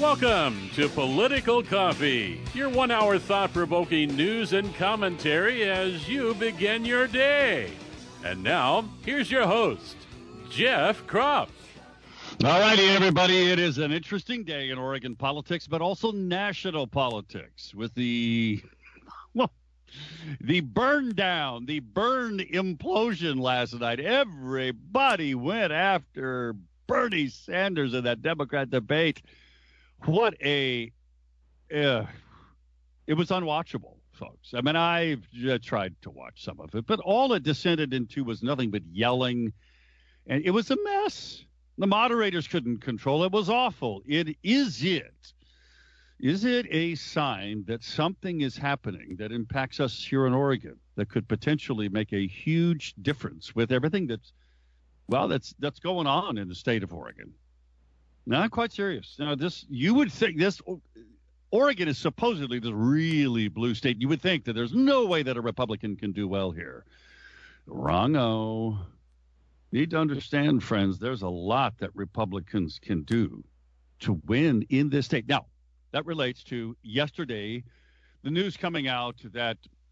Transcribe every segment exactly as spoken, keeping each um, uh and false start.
Welcome to Political Coffee, your one-hour thought-provoking news and commentary as you begin your day. And now, here's your host, Jeff Kropf. All righty, everybody. It is an interesting day in Oregon politics, but also national politics with the, well, the burn down, the burn implosion last night. Everybody went after Bernie Sanders in that Democrat debate. What a, uh, it was unwatchable, folks. I mean, I've uh, tried to watch some of it, but all it descended into was nothing but yelling, and it was a mess. The moderators couldn't control it. It was awful. It is it. Is it a sign that something is happening that impacts us here in Oregon that could potentially make a huge difference with everything that's, well, that's that's going on in the state of Oregon? No, I'm quite serious. Now, this, you would think this, Oregon is supposedly this really blue state. You would think that there's no way that a Republican can do well here. Wrong-o. Need to understand, friends, there's a lot that Republicans can do to win in this state. Now, that relates to yesterday, the news coming out that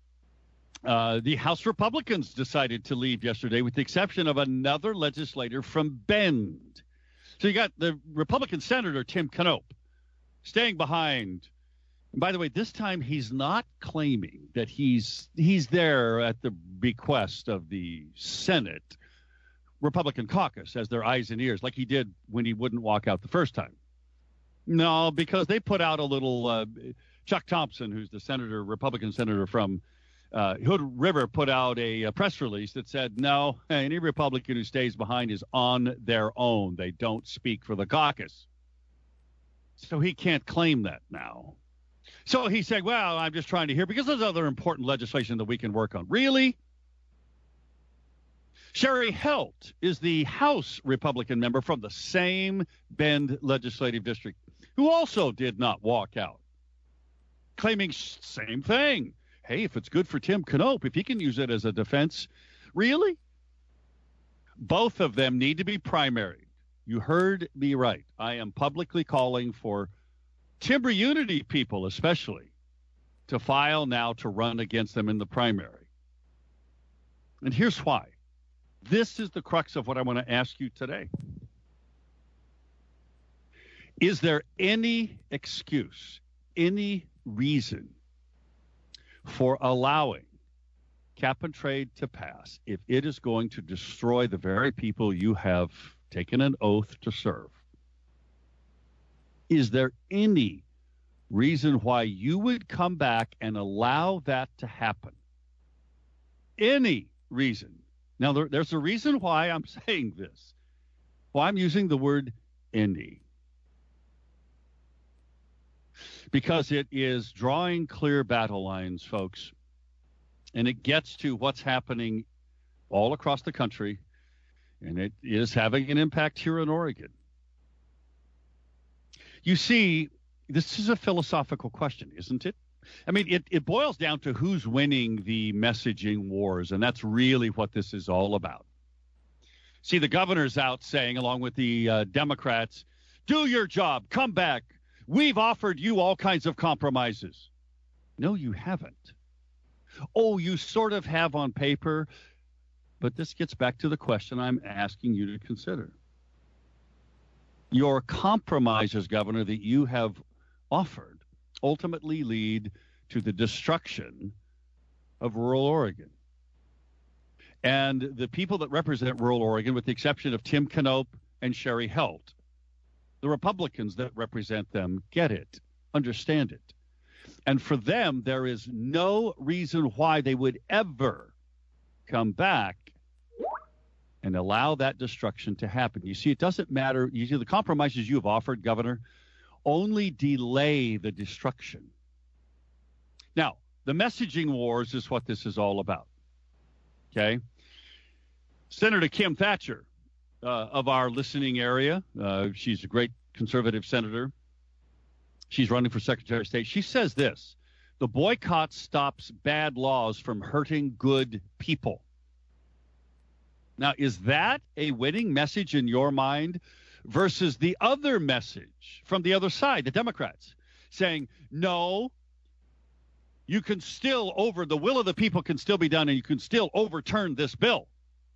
uh, the House Republicans decided to leave yesterday with the exception of another legislator from Bend. So you got the Republican Senator Tim Knopp staying behind. And by the way, this time he's not claiming that he's he's there at the bequest of the Senate Republican caucus as their eyes and ears, like he did when he wouldn't walk out the first time. No, because they put out a little uh, Chuck Thompson, who's the senator, Republican senator from Uh, Hood River, put out a, a press release that said, no, any Republican who stays behind is on their own. They don't speak for the caucus. So he can't claim that now. So he said, well, I'm just trying to hear, because there's other important legislation that we can work on. Really? Sherry Helt is the House Republican member from the same Bend legislative district who also did not walk out, claiming same thing. Hey, if it's good for Tim Knopp, if he can use it as a defense, really? Both of them need to be primaried. You heard me right. I am publicly calling for Timber Unity people, especially, to file now to run against them in the primary. And here's why. This is the crux of what I want to ask you today. Is there any excuse, any reason for allowing cap and trade to pass if it is going to destroy the very people you have taken an oath to serve? Is there any reason why you would come back and allow that to happen? Any reason? Now, there, there's a reason why I'm saying this, why I'm using the word any. Because it is drawing clear battle lines, folks, and it gets to what's happening all across the country, and it is having an impact here in Oregon. You see, this is a philosophical question, isn't it? I mean, it, it boils down to who's winning the messaging wars, and that's really what this is all about. See, the governor's out saying, along with the uh, Democrats, do your job, come back. We've offered you all kinds of compromises. No, you haven't. Oh, you sort of have on paper, but this gets back to the question I'm asking you to consider. Your compromises, Governor, that you have offered ultimately lead to the destruction of rural Oregon. And the people that represent rural Oregon, with the exception of Tim Knopp and Sherry Helt, the Republicans that represent them get it, understand it. And for them, there is no reason why they would ever come back and allow that destruction to happen. You see, it doesn't matter. You see, the compromises you have offered, Governor, only delay the destruction. Now, the messaging wars is what this is all about. Okay? Senator Kim Thatcher, Uh, of our listening area. Uh, she's a great conservative senator. She's running for Secretary of State. She says this: the boycott stops bad laws from hurting good people. Now, is that a winning message in your mind versus the other message from the other side, the Democrats, saying, no, you can still over, the will of the people can still be done, and you can still overturn this bill.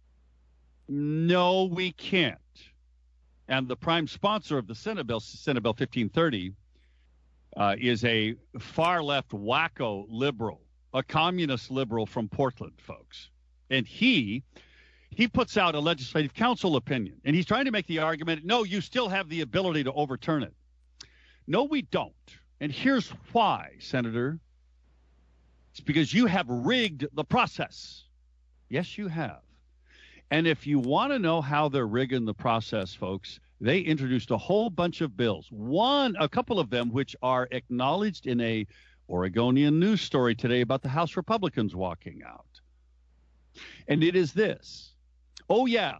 No, we can't. And the prime sponsor of the Senate bill, Senate Bill fifteen thirty, uh, is a far-left wacko liberal, a communist liberal from Portland, folks. And he he puts out a legislative council opinion, and he's trying to make the argument, no, you still have the ability to overturn it. No, we don't. And here's why, Senator. It's because you have rigged the process. Yes, you have. And if you want to know how they're rigging the process, folks, they introduced a whole bunch of bills. One, a couple of them, which are acknowledged in a Oregonian news story today about the House Republicans walking out. And it is this. Oh, yeah.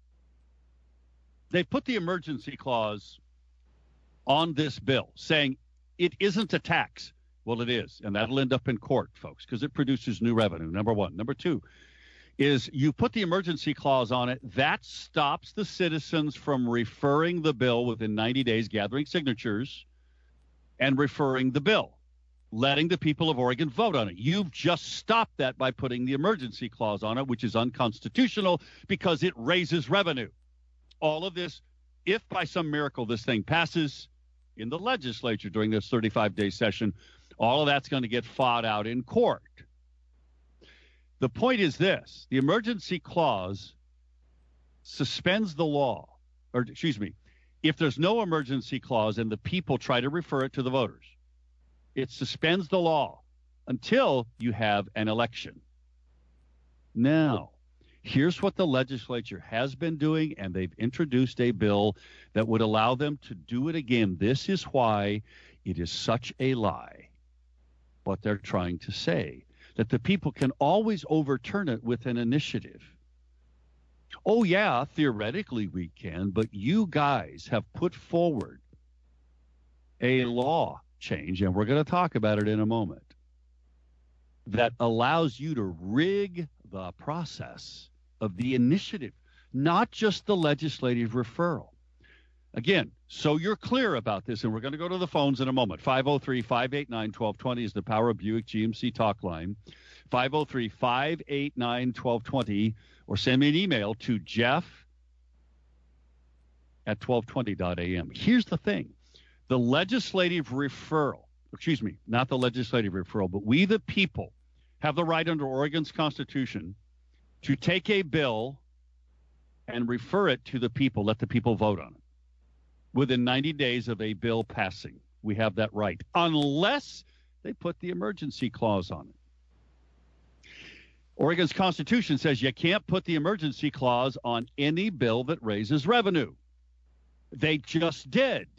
They put the emergency clause on this bill, saying it isn't a tax. Well, it is, and that'll end up in court, folks, because it produces new revenue, number one. Number two is you put the emergency clause on it. That stops the citizens from referring the bill within ninety days, gathering signatures, and referring the bill, letting the people of Oregon vote on it. You've just stopped that by putting the emergency clause on it, which is unconstitutional because it raises revenue. All of this, if by some miracle this thing passes in the legislature during this thirty-five day session, all of that's going to get fought out in court. The point is this. The emergency clause suspends the law, or excuse me, if there's no emergency clause and the people try to refer it to the voters, it suspends the law until you have an election. Now, here's what the legislature has been doing, and they've introduced a bill that would allow them to do it again. This is why it is such a lie, what they're trying to say, that the people can always overturn it with an initiative. Oh, yeah, theoretically we can, but you guys have put forward a law change, and we're going to talk about it in a moment, that allows you to rig the process of the initiative, not just the legislative referral. Again, so you're clear about this, and we're going to go to the phones in a moment. five oh three, five eight nine, one two two oh is the Power of Buick G M C talk line. five oh three, five eight nine, one two two oh, or send me an email to jeff at twelve twenty dot a m. Here's the thing. The legislative referral, excuse me, not the legislative referral, but we the people have the right under Oregon's Constitution to take a bill and refer it to the people, let the people vote on it within ninety days of a bill passing. We have that right, unless they put the emergency clause on it. Oregon's Constitution says you can't put the emergency clause on any bill that raises revenue. They just did.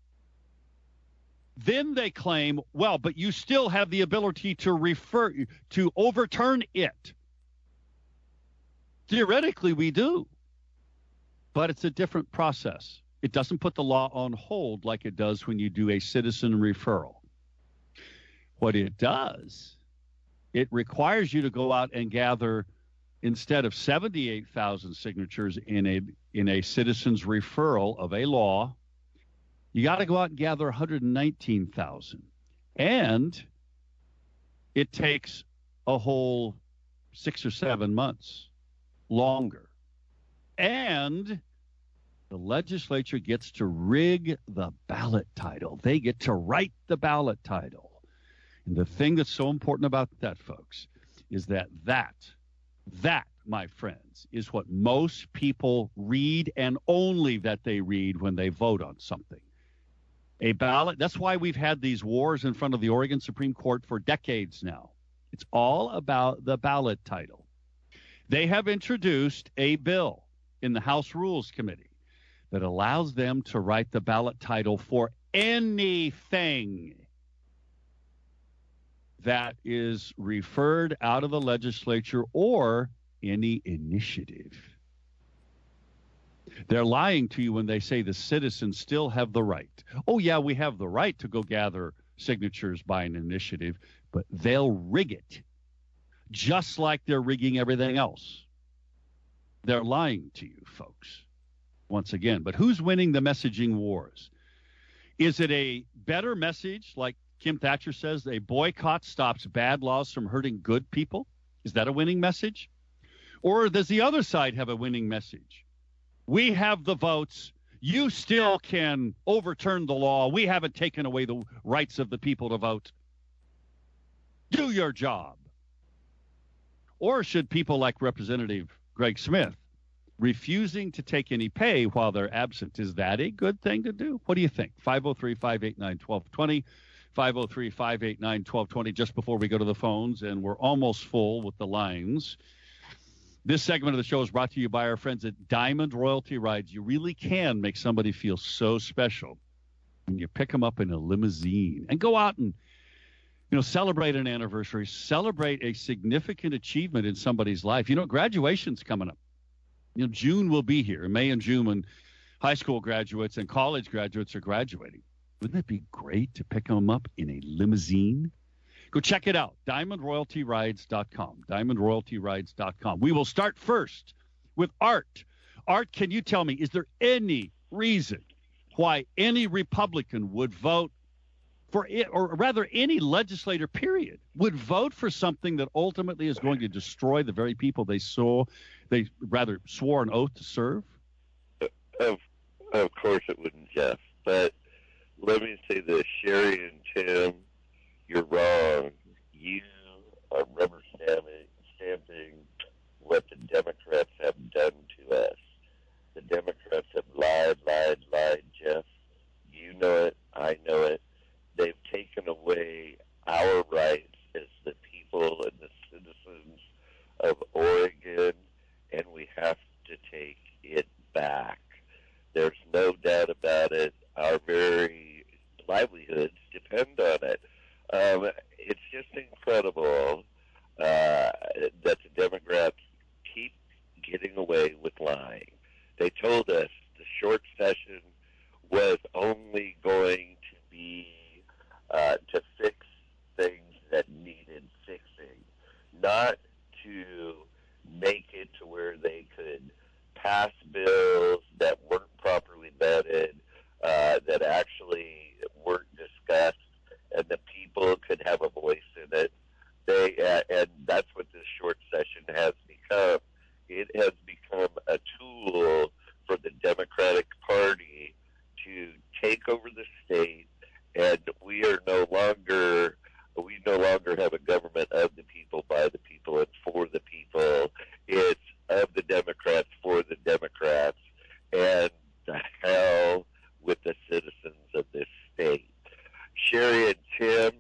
Then they claim, well, but you still have the ability to refer, to overturn it. Theoretically, we do. But it's a different process. It doesn't put the law on hold like it does when you do a citizen referral. What it does, it requires you to go out and gather, instead of seventy-eight thousand signatures in a in a citizen's referral of a law, you got to go out and gather one hundred nineteen thousand. And it takes a whole six or seven months longer. And the legislature gets to rig the ballot title. They get to write the ballot title. And the thing that's so important about that, folks, is that that, that, my friends, is what most people read, and only that they read when they vote on something. A ballot, that's why we've had these wars in front of the Oregon Supreme Court for decades now. It's all about the ballot title. They have introduced a bill in the House Rules Committee that allows them to write the ballot title for anything that is referred out of the legislature or any initiative. They're lying to you when they say the citizens still have the right. Oh, yeah, we have the right to go gather signatures by an initiative, but they'll rig it just like they're rigging everything else. They're lying to you, folks. once again. But who's winning the messaging wars? Is it a better message, like Kim Thatcher says, a boycott stops bad laws from hurting good people? Is that a winning message? Or does the other side have a winning message? We have the votes. You still can overturn the law. We haven't taken away the rights of the people to vote. Do your job. Or should people like Representative Greg Smith refusing to take any pay while they're absent, is that a good thing to do? What do you think? five oh three, five eight nine, one two two oh, five oh three, five eight nine, one two two oh, just before we go to the phones, and we're almost full with the lines. This segment of the show is brought to you by our friends at Diamond Royalty Rides. You really can make somebody feel so special when you pick them up in a limousine and go out and, you know, celebrate an anniversary, celebrate a significant achievement in somebody's life. You know, graduation's coming up. You know, June will be here, May and June, when high school graduates and college graduates are graduating. Wouldn't it be great to pick them up in a limousine? Go check it out, diamond royalty rides dot com, diamond royalty rides dot com. We will start first with Art. Art, can you tell me, is there any reason why any Republican would vote for it, or rather any legislator, period, would vote for something that ultimately is going to destroy the very people they saw, they rather swore an oath to serve? Of, of course it wouldn't, Jeff. But let me say this, Sherry and Tim, you're wrong. You are rubber stamping, stamping what the Democrats have done to us. The Democrats have lied, lied, lied, Jeff. You know it. I know it. They've taken away our rights as the people and the citizens of Oregon, and we have to take it back. There's no doubt about it. Our very livelihoods depend on it. Um, it's just incredible uh, that the Democrats keep getting away with lying. They told us the short session was only going to be uh, to fix things that needed fixing, not to make it to where they could pass bills that weren't properly vetted, uh, that actually weren't discussed, and the people could have a voice in it. They uh, and that's what this short session has become. It has become a tool for the Democratic Party to take over the state, and we are no longer we no longer have a government of the people, by the people, and for the people. It's of the Democrats, for the Democrats, and the hell with the citizens of this state. Sherry and Tim,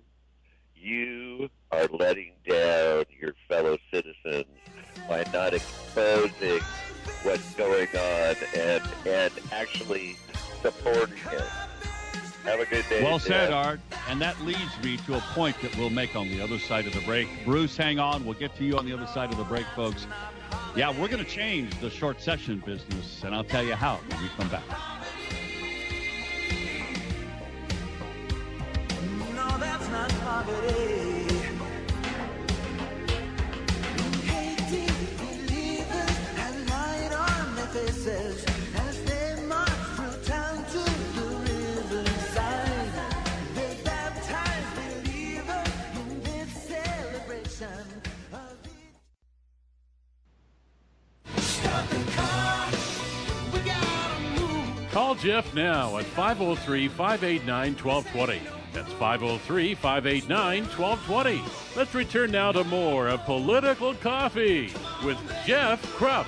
you are letting down your fellow citizens by not exposing what's going on and and actually supporting it. Have a good day. Well said, Tim. Art. And that leads me to a point that we'll make on the other side of the break. Bruce, hang on. We'll get to you on the other side of the break, folks. Yeah, we're going to change the short session business, and I'll tell you how when we come back. No, that's not poverty. Hating believers have light on their faces as they march through town to the riverside. They baptize believers in this celebration of it. Stop the car. We gotta move. Call Jeff now at five oh three, five eight nine, one two two oh. That's five oh three, five eight nine, one two two oh. Let's return now to more of Political Coffee with Jeff Krupp.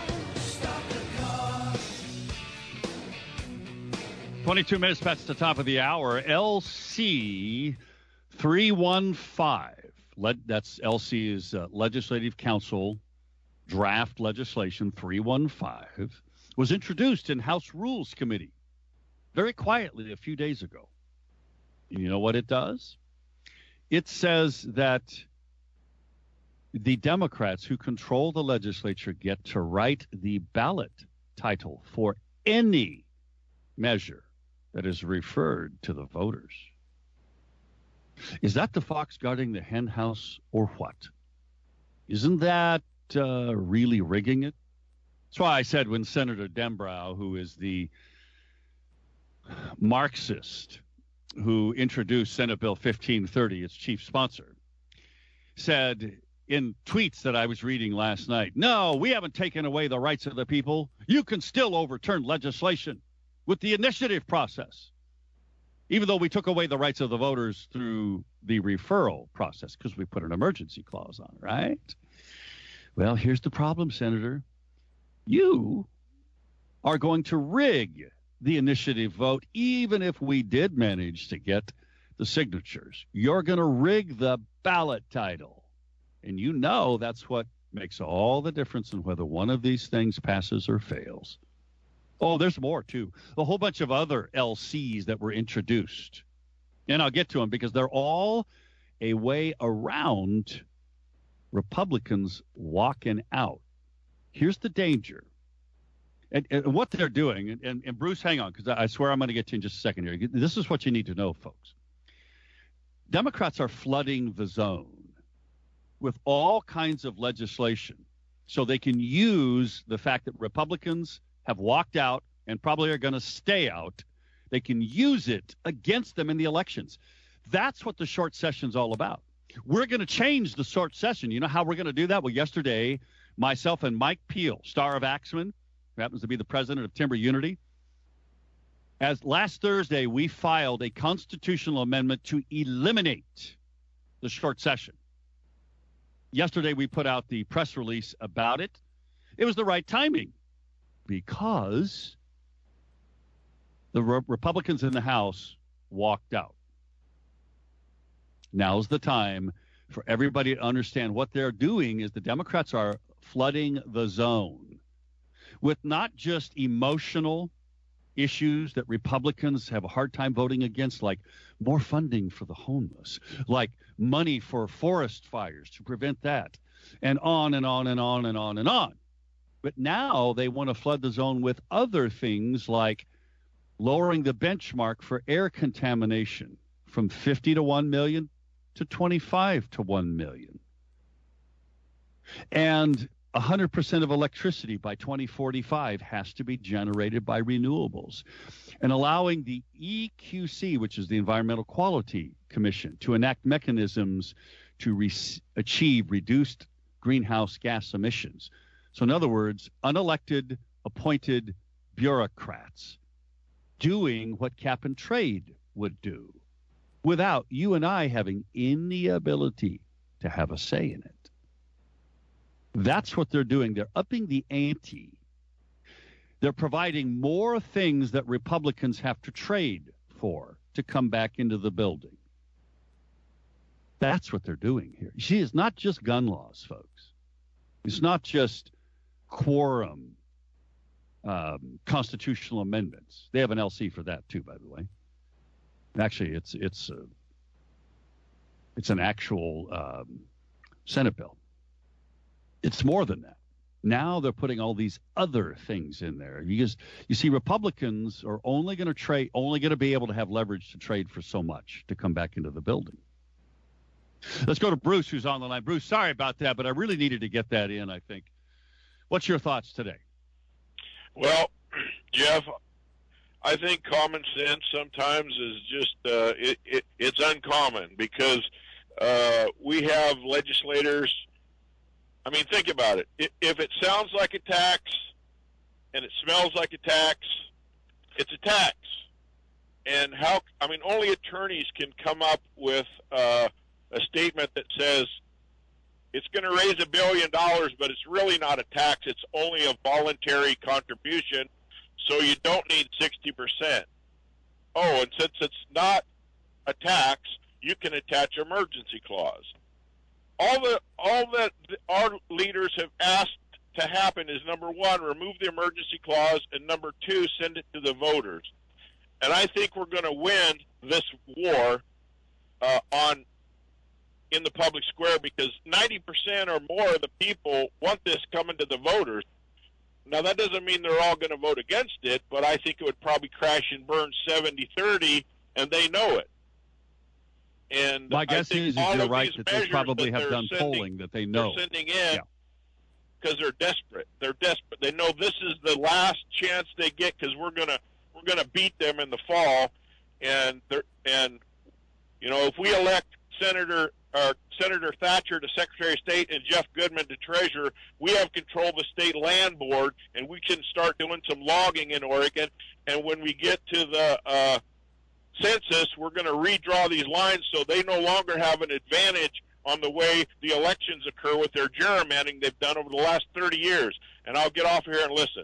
twenty-two minutes past the top of the hour. L C three one five. Le- that's L C's uh, Legislative Council draft legislation three one five was introduced in House Rules Committee very quietly a few days ago. You know what it does? It says that the Democrats who control the legislature get to write the ballot title for any measure that is referred to the voters. Is that the fox guarding the hen house or what? Isn't that uh, really rigging it? That's why I said when Senator Dembrow, who is the Marxist who introduced Senate Bill fifteen thirty, its chief sponsor, said in tweets that I was reading last night, no, we haven't taken away the rights of the people. You can still overturn legislation with the initiative process, even though we took away the rights of the voters through the referral process because we put an emergency clause on it, right? Well, here's the problem, Senator. You are going to rig the initiative vote, even if we did manage to get the signatures. You're going to rig the ballot title. And you know that's what makes all the difference in whether one of these things passes or fails. Oh, there's more, too. A whole bunch of other L Cs that were introduced. And I'll get to them because they're all a way around Republicans walking out. Here's the danger. And, and what they're doing, and, and, and Bruce, hang on, because I, I swear I'm going to get to you in just a second here. This is what you need to know, folks. Democrats are flooding the zone with all kinds of legislation so they can use the fact that Republicans have walked out and probably are going to stay out. They can use it against them in the elections. That's what the short session's all about. We're going to change the short session. You know how we're going to do that? Well, yesterday, myself and Mike Peel, star of Axman, who happens to be the president of Timber Unity, as last Thursday, we filed a constitutional amendment to eliminate the short session. Yesterday, we put out the press release about it. It was the right timing because the Re- Republicans in the House walked out. Now's the time for everybody to understand what they're doing is the Democrats are flooding the zone with not just emotional issues that Republicans have a hard time voting against, like more funding for the homeless, like money for forest fires to prevent that, and on and on and on and on and on. But now they want to flood the zone with other things like lowering the benchmark for air contamination from fifty to one million to twenty-five to one million. And one hundred percent of electricity by twenty forty-five has to be generated by renewables. And allowing the E Q C, which is the Environmental Quality Commission, to enact mechanisms to re- achieve reduced greenhouse gas emissions. So in other words, unelected, appointed bureaucrats doing what cap and trade would do without you and I having any ability to have a say in it. That's what they're doing. They're upping the ante. They're providing more things that Republicans have to trade for to come back into the building. That's what they're doing here. You see, it's not just gun laws, folks. It's not just quorum um, constitutional amendments. They have an L C for that too, by the way. Actually, it's it's uh, it's an actual um, Senate bill. It's more than that. Now they're putting all these other things in there. You just you see, Republicans are only going to trade, only going to be able to have leverage to trade for so much to come back into the building. Let's go to Bruce, who's on the line. Bruce, sorry about that, but I really needed to get that in, I think. What's your thoughts today? Well, Jeff, I think common sense sometimes is just uh, it, it, it's uncommon because uh, we have legislators. I mean, think about it. If it sounds like a tax and it smells like a tax, it's a tax. And how, I mean, only attorneys can come up with uh, a statement that says it's going to raise a billion dollars, but it's really not a tax. It's only a voluntary contribution, so you don't need sixty percent. Oh, and since it's not a tax, you can attach emergency clause. All the all that our leaders have asked to happen is, number one, remove the emergency clause, and number two, send it to the voters. And I think we're going to win this war uh, on in the public square because ninety percent or more of the people want this coming to the voters. Now, that doesn't mean they're all going to vote against it, but I think it would probably crash and burn seventy thirty, and they know it. And my guess I think is, all you're of right these that they probably that have done sending, polling that they know. They're sending in. Yeah. because they're desperate. They're desperate. They know this is the last chance they get because we're gonna we're gonna beat them in the fall, and they're and you know if we elect Senator or Senator Thatcher to Secretary of State and Jeff Goodman to Treasurer, we have control of the state land board, and we can start doing some logging in Oregon. And when we get to the uh, census, we're going to redraw these lines so they no longer have an advantage on the way the elections occur with their gerrymandering they've done over the last thirty years. And I'll get off here and listen.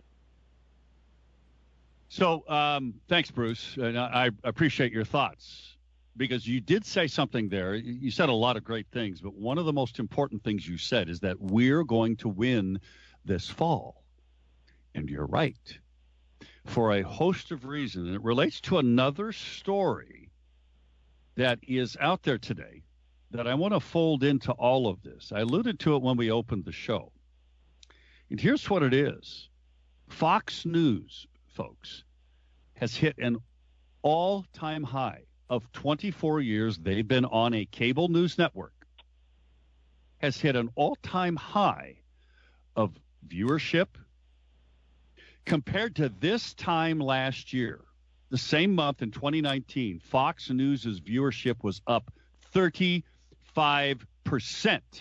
So um, thanks, Bruce. And I, I appreciate your thoughts, because you did say something there. You said a lot of great things, but one of the most important things you said is that we're going to win this fall. And you're right, for a host of reasons. And it relates to another story that is out there today that I want to fold into all of this. I alluded to it when we opened the show. And here's what it is. Fox News, folks, has hit an all-time high of twenty-four years they've been on a cable news network, has hit an all-time high of viewership compared to this time last year. The same month in twenty nineteen, Fox News' viewership was up thirty-five percent,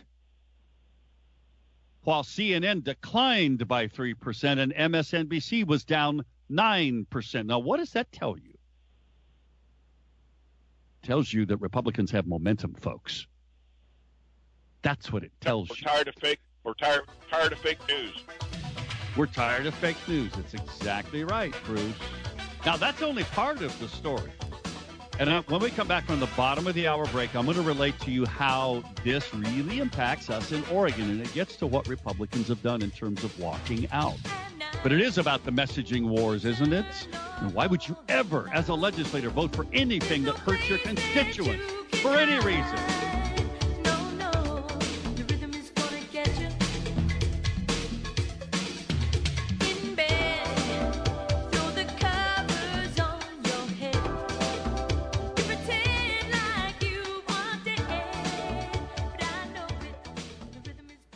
while C N N declined by three percent and M S N B C was down nine percent. Now, what does that tell you? Tells you that Republicans have momentum, folks. That's what it tells we're you. Tired of fake. We're tired tired of fake news. We're tired of fake news. It's exactly right, Bruce. Now, that's only part of the story. And uh, when we come back from the bottom of the hour break, I'm going to relate to you how this really impacts us in Oregon, and it gets to what Republicans have done in terms of walking out. But it is about the messaging wars, isn't it? And why would you ever, as a legislator, vote for anything that hurts your constituents for any reason? No, no, the rhythm is gonna get you. In bed, throw the covers on your head. You pretend like you want it, but I know it. The rhythm is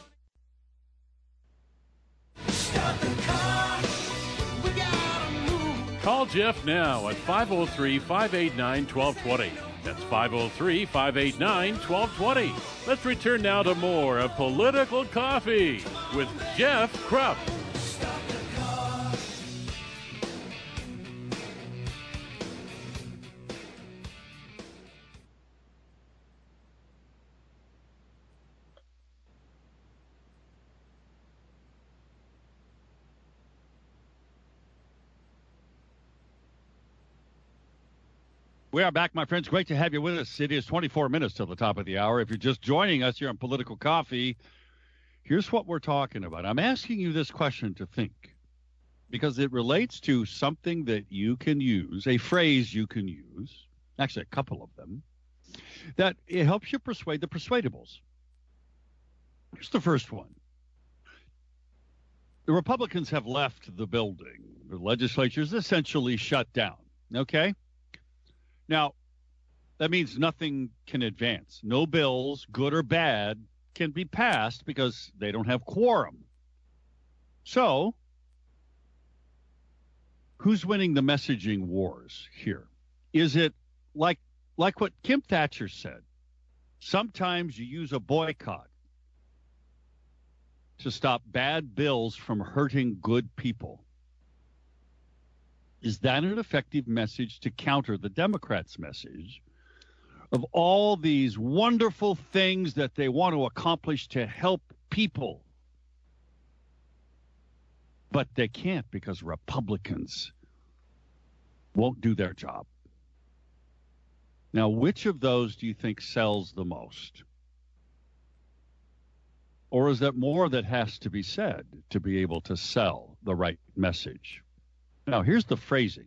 gonna start the car. We gotta move. Call Jeff now at five oh three, five eight nine, one two two zero. That's five oh three, five eight nine, one two two zero. Let's return now to more of Political Coffee with Jeff Krupp. We are back, my friends. Great to have you with us. It is twenty-four minutes till the top of the hour. If you're just joining us here on Political Coffee, here's what we're talking about. I'm asking you this question to think, because it relates to something that you can use, a phrase you can use, actually a couple of them, that it helps you persuade the persuadables. Here's the first one. The Republicans have left the building. The legislature is essentially shut down, okay? Now, that means nothing can advance. No bills, good or bad, can be passed because they don't have quorum. So, who's winning the messaging wars here? Is it like like what Kim Thatcher said? Sometimes you use a boycott to stop bad bills from hurting good people. Is that an effective message to counter the Democrats' message of all these wonderful things that they want to accomplish to help people? But they can't because Republicans won't do their job. Now, which of those do you think sells the most? Or is there more that has to be said to be able to sell the right message? Now, here's the phrasing.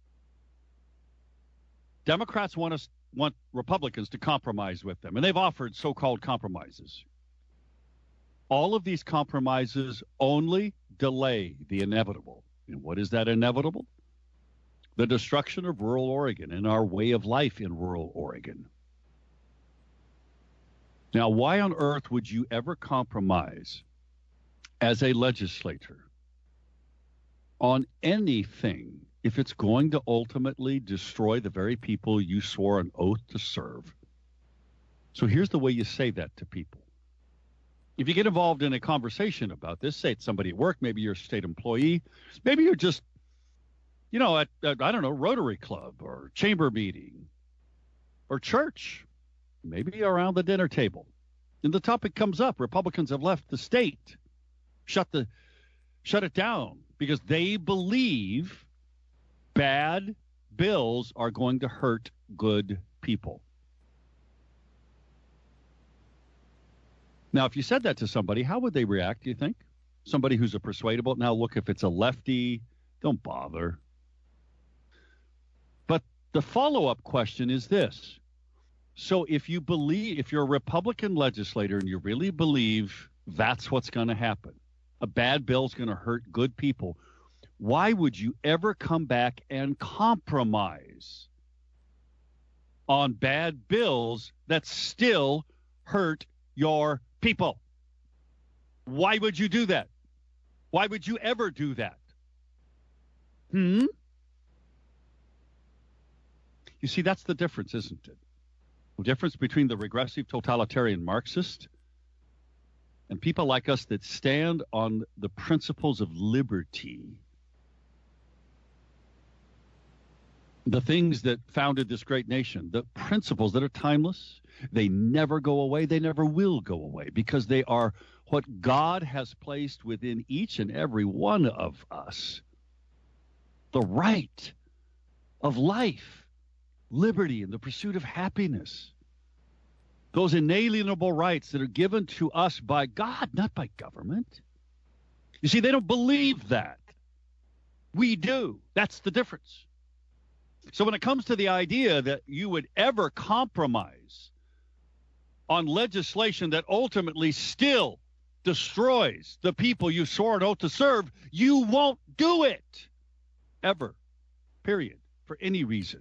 Democrats want us want Republicans to compromise with them, and they've offered so-called compromises. All of these compromises only delay the inevitable. And what is that inevitable? The destruction of rural Oregon and our way of life in rural Oregon. Now, why on earth would you ever compromise as a legislator on anything if it's going to ultimately destroy the very people you swore an oath to serve. So here's the way you say that to people. If you get involved in a conversation about this, say it's somebody at work, maybe you're a state employee, maybe you're just, you know, at, at I don't know, Rotary Club or chamber meeting or church, maybe around the dinner table. And the topic comes up. Republicans have left the state, shut the, shut it down because they believe bad bills are going to hurt good people. Now, if you said that to somebody, how would they react, do you think? Somebody who's a persuadable, now look, if it's a lefty, don't bother. But the follow-up question is this. So if you believe, if you're a Republican legislator and you really believe that's what's going to happen, a bad bill's going to hurt good people, why would you ever come back and compromise on bad bills that still hurt your people? Why would you do that? Why would you ever do that? Hmm? You see, that's the difference, isn't it? The difference between the regressive totalitarian Marxist and people like us that stand on the principles of liberty. The things that founded this great nation, the principles that are timeless, they never go away, they never will go away, because they are what God has placed within each and every one of us. The right of life, liberty, and the pursuit of happiness. Those inalienable rights that are given to us by God, not by government. You see, they don't believe that. We do. That's the difference. So when it comes to the idea that you would ever compromise on legislation that ultimately still destroys the people you swore an oath to serve, you won't do it. Ever. Period. For any reason.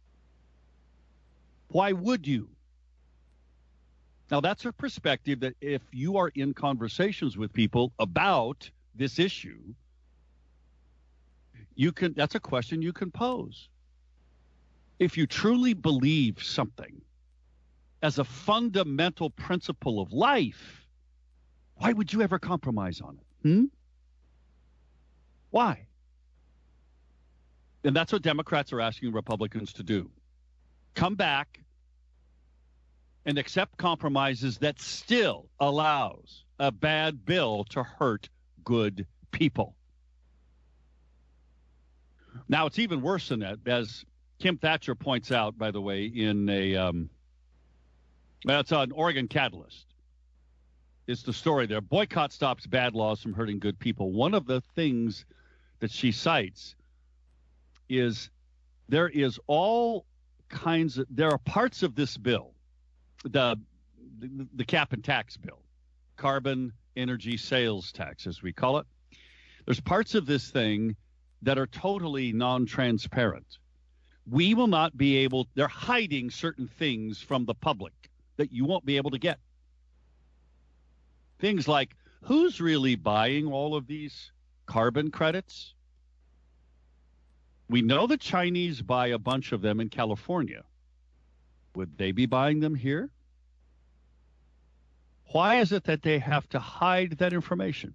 Why would you? Now, that's a perspective that if you are in conversations with people about this issue, you can, that's a question you can pose. If you truly believe something as a fundamental principle of life, why would you ever compromise on it? Hmm? Why? And that's what Democrats are asking Republicans to do. Come back and accept compromises that still allows a bad bill to hurt good people. Now, it's even worse than that, as Kim Thatcher points out, by the way, in a, um, well, it's on Oregon Catalyst. It's the story there. Boycott stops bad laws from hurting good people. One of the things that she cites is there is all kinds of, there are parts of this bill, the, the, the cap and tax bill, carbon energy sales tax, as we call it. There's parts of this thing that are totally non-transparent. We will not be able, they're hiding certain things from the public that you won't be able to get. Things like, who's really buying all of these carbon credits? We know the Chinese buy a bunch of them in California. Would they be buying them here? Why is it that they have to hide that information?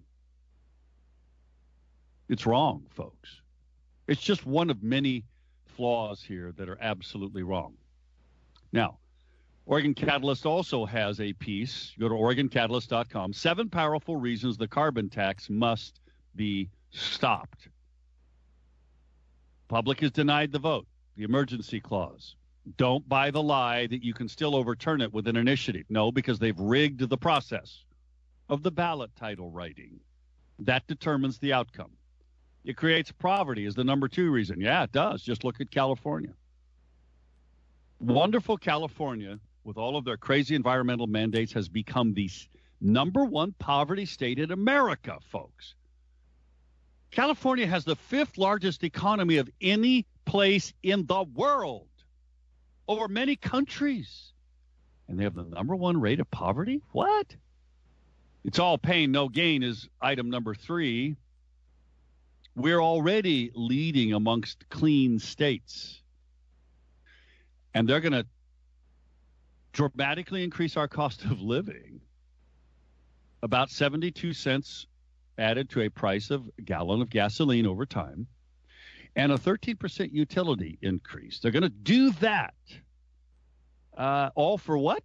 It's wrong, folks. It's just one of many flaws here that are absolutely wrong. Now, Oregon Catalyst also has a piece. Go to Oregon Catalyst dot com. Seven powerful reasons the carbon tax must be stopped. Public is denied the vote. The emergency clause. Don't buy the lie that you can still overturn it with an initiative. No, because they've rigged the process of the ballot title writing. That determines the outcome. It creates poverty is the number two reason. Yeah, it does. Just look at California. Wonderful California, with all of their crazy environmental mandates, has become the number one poverty state in America, folks. California has the fifth largest economy of any place in the world, over many countries. And they have the number one rate of poverty? What? It's all pain, no gain is item number three. We're already leading amongst clean states. And they're going to dramatically increase our cost of living. About seventy-two cents added to a price of a gallon of gasoline over time, and a thirteen percent utility increase. They're going to do that. Uh, all for what?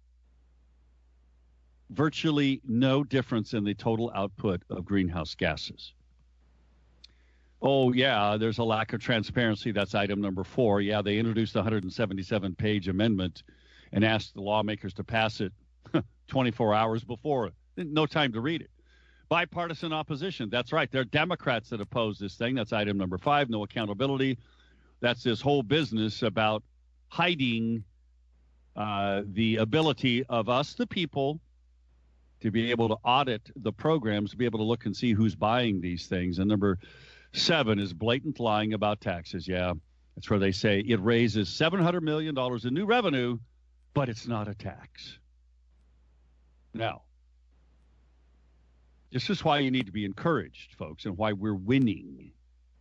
Virtually no difference in the total output of greenhouse gases. Oh, yeah, there's a lack of transparency. That's item number four. Yeah, they introduced a one hundred seventy-seven page amendment and asked the lawmakers to pass it twenty-four hours before. No time to read it. Bipartisan opposition. That's right. There are Democrats that oppose this thing. That's item number five. No accountability. That's this whole business about hiding uh, the ability of us, the people, to be able to audit the programs, to be able to look and see who's buying these things. And number seven is blatant lying about taxes. Yeah, that's where they say it raises seven hundred million dollars in new revenue, but it's not a tax. Now, this is why you need to be encouraged, folks, and why we're winning.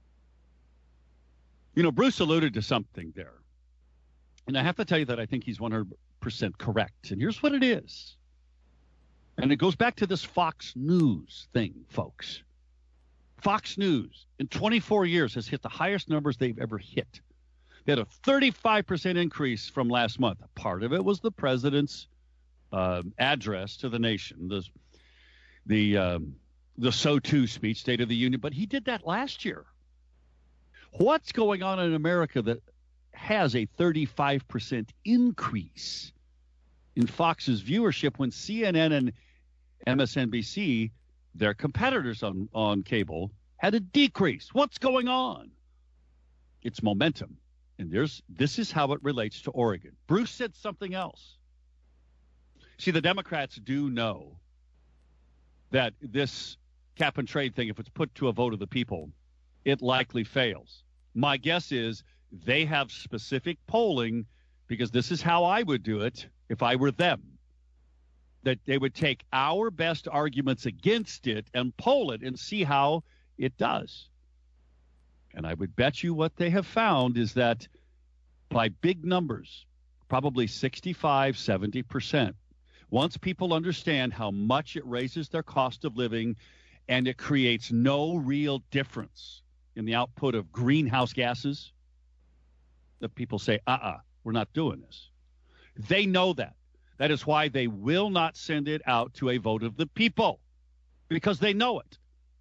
You know, Bruce alluded to something there. And I have to tell you that I think he's one hundred percent correct. And here's what it is. And it goes back to this Fox News thing, folks. Fox News in twenty-four years has hit the highest numbers they've ever hit. They had a thirty-five percent increase from last month. Part of it was the president's uh, address to the nation, the the um, the S O two speech, State of the Union. But he did that last year. What's going on in America that has a thirty-five percent increase in Fox's viewership when C N N and M S N B C, their competitors on, on cable, had a decrease? What's going on? It's momentum. And there's this is how it relates to Oregon. Bruce said something else. See, the Democrats do know that this cap and trade thing, if it's put to a vote of the people, it likely fails. My guess is they have specific polling, because this is how I would do it if I were them, that they would take our best arguments against it and poll it and see how it does. And I would bet you what they have found is that by big numbers, probably sixty-five, seventy percent, once people understand how much it raises their cost of living and it creates no real difference in the output of greenhouse gases, that people say, uh-uh, we're not doing this. They know that. That is why they will not send it out to a vote of the people, because they know it.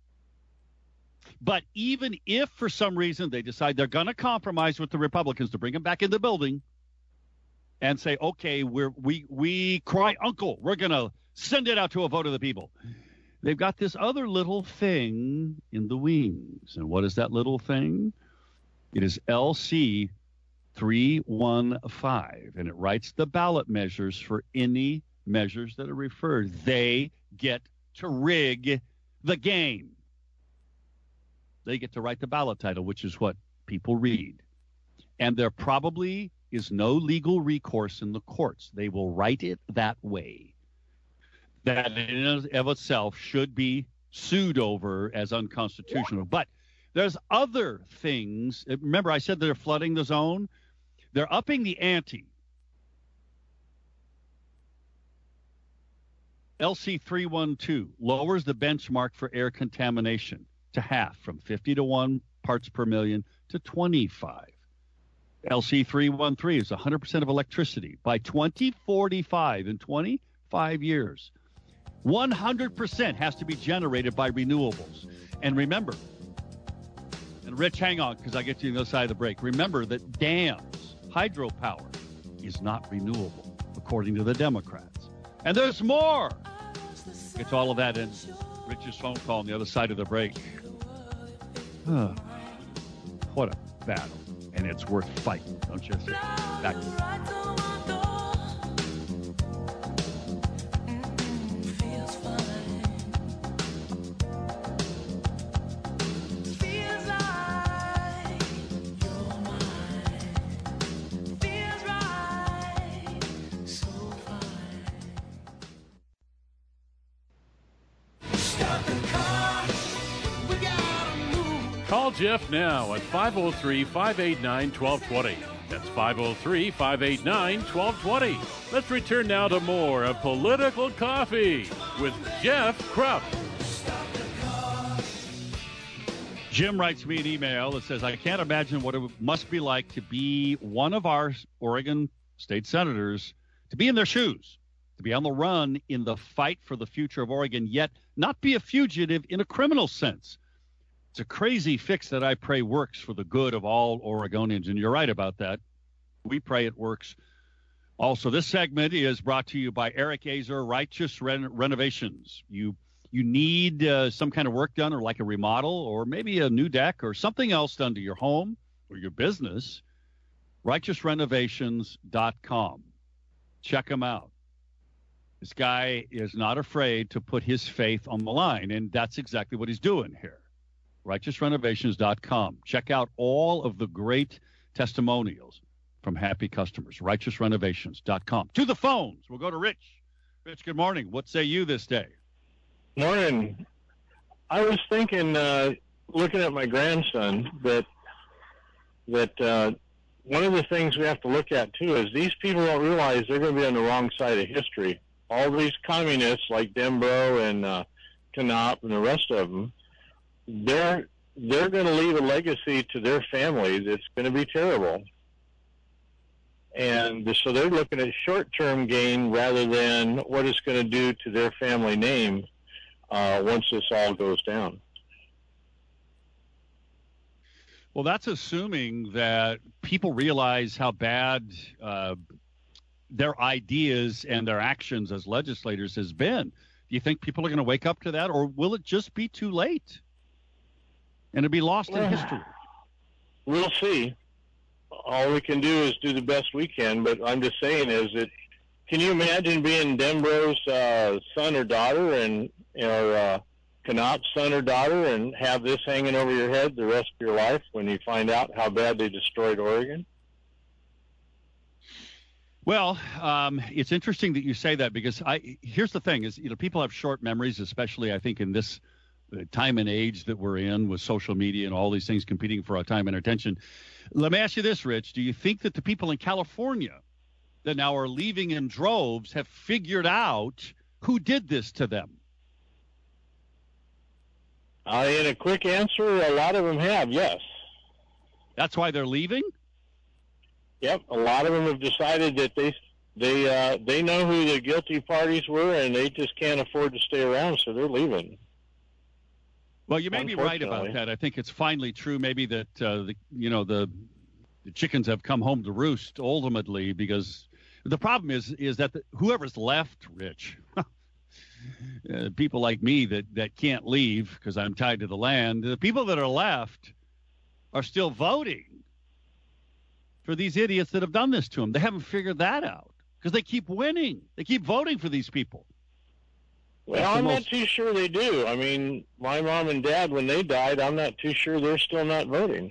But even if for some reason they decide they're going to compromise with the Republicans to bring them back in the building and say, okay, we're, we we cry uncle, we're going to send it out to a vote of the people, they've got this other little thing in the wings. And what is that little thing? It is L C three one five, and it writes the ballot measures for any measures that are referred. They get to rig the game. They get to write the ballot title, which is what people read. And there probably is no legal recourse in the courts. They will write it that way. That in and of itself should be sued over as unconstitutional. But there's other things. Remember, I said they're flooding the zone. They're upping the ante. L C three one two lowers the benchmark for air contamination to half, from fifty to one parts per million to twenty-five. L C three one three is one hundred percent of electricity by twenty forty-five. In twenty-five years, one hundred percent has to be generated by renewables. And remember, and Rich, hang on, because I get to the other side of the break. Remember that dams, hydropower, is not renewable, according to the Democrats. And there's more. Get to all of that in Rich's phone call on the other side of the break. Oh, what a battle. And it's worth fighting, don't you think? Back to you. Jeff now at five oh three, five eight nine, one two two zero. That's five oh three, five eight nine, one two two zero. Let's return now to more of Political Coffee with Jeff Krupp. Jim writes me an email that says, I can't imagine what it must be like to be one of our Oregon state senators, to be in their shoes, to be on the run in the fight for the future of Oregon, yet not be a fugitive in a criminal sense. It's a crazy fix that I pray works for the good of all Oregonians, and you're right about that. We pray it works. Also, this segment is brought to you by Eric Azer, Righteous Ren- Renovations. You you need uh, some kind of work done, or like a remodel, or maybe a new deck, or something else done to your home or your business, righteous renovations dot com. Check him out. This guy is not afraid to put his faith on the line, and that's exactly what he's doing here. righteous renovations dot com. Check out all of the great testimonials from happy customers. righteous renovations dot com. To the phones. We'll go to Rich. Rich, good morning. What say you this day? Morning. I was thinking, uh, looking at my grandson, that that uh, one of the things we have to look at, too, is these people don't realize they're going to be on the wrong side of history. All these communists like Dembro and uh, Knopp and the rest of them, they're they're going to leave a legacy to their family that's going to be terrible. And so they're looking at short-term gain rather than what it's going to do to their family name uh, once this all goes down. Well, that's assuming that people realize how bad uh, their ideas and their actions as legislators has been. Do you think people are going to wake up to that, or will it just be too late and it'll be lost Well, in history? We'll see. All we can do is do the best we can, but I'm just saying is that, can you imagine being Dembro's uh, son or daughter and, or uh, Knopp's son or daughter and have this hanging over your head the rest of your life when you find out how bad they destroyed Oregon? Well, um, it's interesting that you say that, because I here's the thing is, you know, people have short memories, especially I think in this uh, time and age that we're in with social media and all these things competing for our time and attention. Let me ask you this, Rich. Do you think that the people in California that now are leaving in droves have figured out who did this to them? Uh, in a quick answer, a lot of them have, yes. That's why they're leaving? Yep, a lot of them have decided that they they uh, they know who the guilty parties were, and they just can't afford to stay around, so they're leaving. Well, you may be right about Unfortunately. that. I think it's finally true, maybe that uh, the you know the, the chickens have come home to roost ultimately, because the problem is is that the, whoever's left, Rich, uh, people like me that that can't leave because I'm tied to the land. The people that are left are still voting for these idiots that have done this to them. They haven't figured that out because they keep winning. They keep voting for these people. Well, That's the I'm not most- too sure they do. I mean, my mom and dad, when they died, I'm not too sure they're still not voting.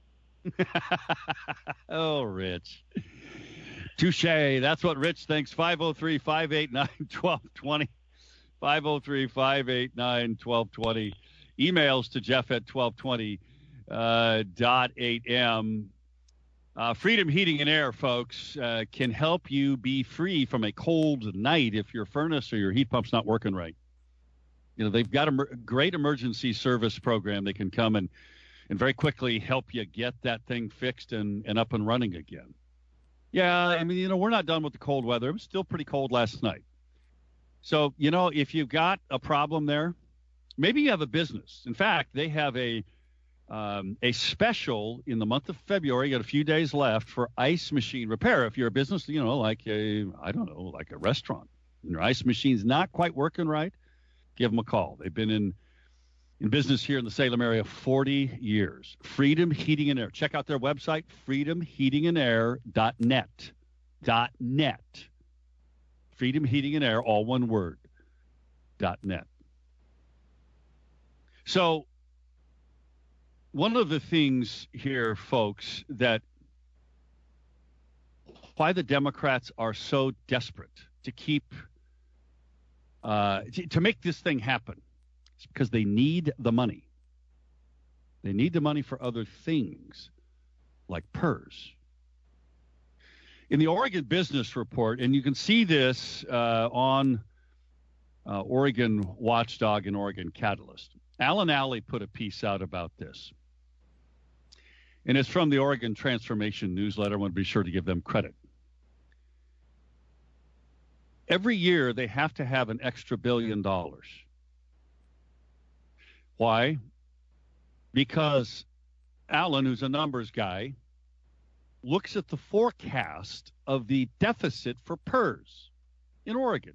Oh, Rich. Touche. That's what Rich thinks. five oh three, five eight nine, one two two zero. five oh three, five eight nine, one two two zero. Emails to Jeff at twelve twenty uh, dot eight m. Uh, Freedom Heating and Air, folks, uh, can help you be free from a cold night if your furnace or your heat pump's not working right. You know, they've got a mer- great emergency service program. They can come and, and very quickly help you get that thing fixed and, and up and running again. Yeah, I mean, you know, we're not done with the cold weather. It was still pretty cold last night. So, you know, if you've got a problem there, maybe you have a business. In fact, they have a Um, a special in the month of February, you got a few days left, for ice machine repair. If you're a business, you know, like a, I don't know, like a restaurant, and your ice machine's not quite working right, give them a call. They've been in, in business here in the Salem area forty years. Freedom Heating and Air. Check out their website, freedom heating and air dot net. Dot net. Freedom Heating and Air, all one word, dot net. So, one of the things here, folks, that why the Democrats are so desperate to keep, uh, to, to make this thing happen, is because they need the money. They need the money for other things, like P E R S. In the Oregon Business Report, and you can see this uh, on uh, Oregon Watchdog and Oregon Catalyst, Alan Alley put a piece out about this. And it's from the Oregon Transformation Newsletter. I want to be sure to give them credit. Every year, they have to have an extra billion dollars. Why? Because Alan, who's a numbers guy, looks at the forecast of the deficit for P E R S in Oregon.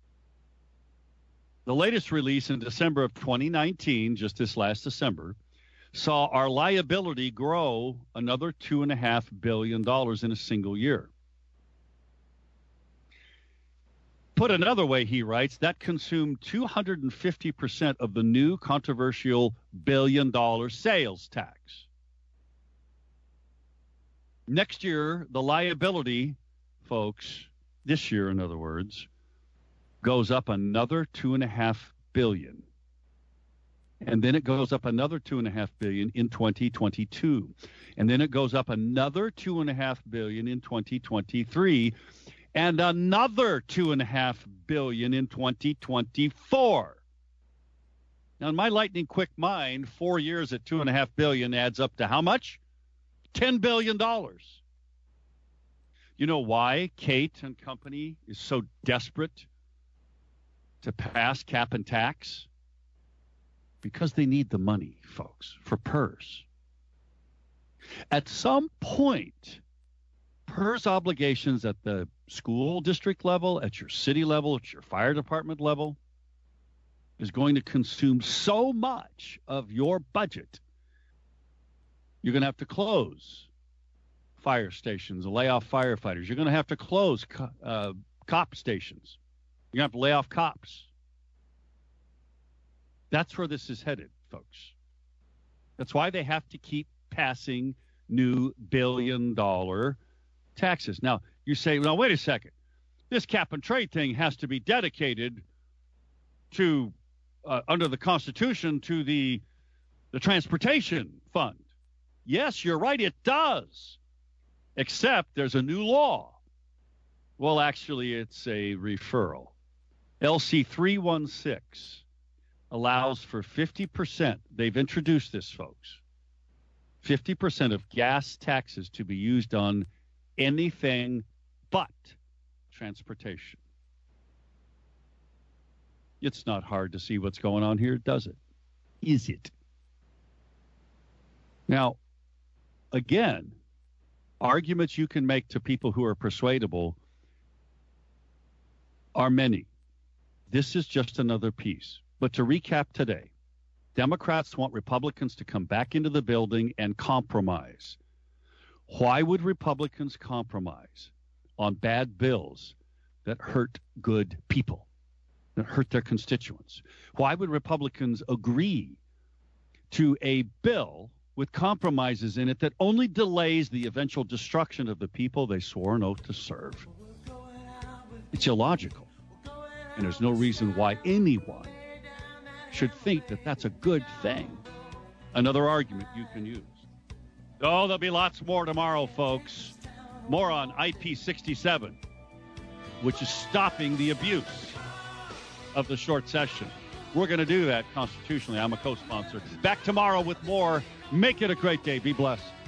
The latest release in December of twenty nineteen, just this last December, saw our liability grow another two point five billion dollars in a single year. Put another way, he writes, that consumed two hundred fifty percent of the new controversial billion-dollar sales tax. Next year, the liability, folks, this year, in other words, goes up another two and a half billion. And then it goes up another two and a half billion in twenty twenty-two. And then it goes up another two and a half billion in twenty twenty-three, and another two and a half billion in twenty twenty-four. Now, in my lightning quick mind, four years at two and a half billion adds up to how much? ten billion dollars. You know why Kate and company is so desperate to pass cap and tax? Because they need the money, folks, for P E R S. At some point, P E R S obligations at the school district level, at your city level, at your fire department level, is going to consume so much of your budget. You're going to have to close fire stations, lay off firefighters. You're going to have to close co- uh, cop stations. You're going to have to lay off cops. That's where this is headed, folks. That's why they have to keep passing new billion-dollar taxes. Now, you say, well, wait a second. This cap and trade thing has to be dedicated to, uh, under the Constitution, to the, the transportation fund. Yes, you're right, it does. Except there's a new law. Well, actually, it's a referral. L C three one six allows for fifty percent. They've introduced this, folks. fifty percent of gas taxes to be used on anything but transportation. It's not hard to see what's going on here, does it? Is it? Now, again, arguments you can make to people who are persuadable are many. This is just another piece. But to recap today, Democrats want Republicans to come back into the building and compromise. Why would Republicans compromise on bad bills that hurt good people, that hurt their constituents? Why would Republicans agree to a bill with compromises in it that only delays the eventual destruction of the people they swore an oath to serve? It's illogical. And there's no reason why anyone should think that that's a good thing. Another argument you can use. Oh, there'll be lots more tomorrow, folks. More on I P sixty-seven, which is stopping the abuse of the short session. We're going to do that constitutionally. I'm a co-sponsor. Back tomorrow with more. Make it a great day. Be blessed.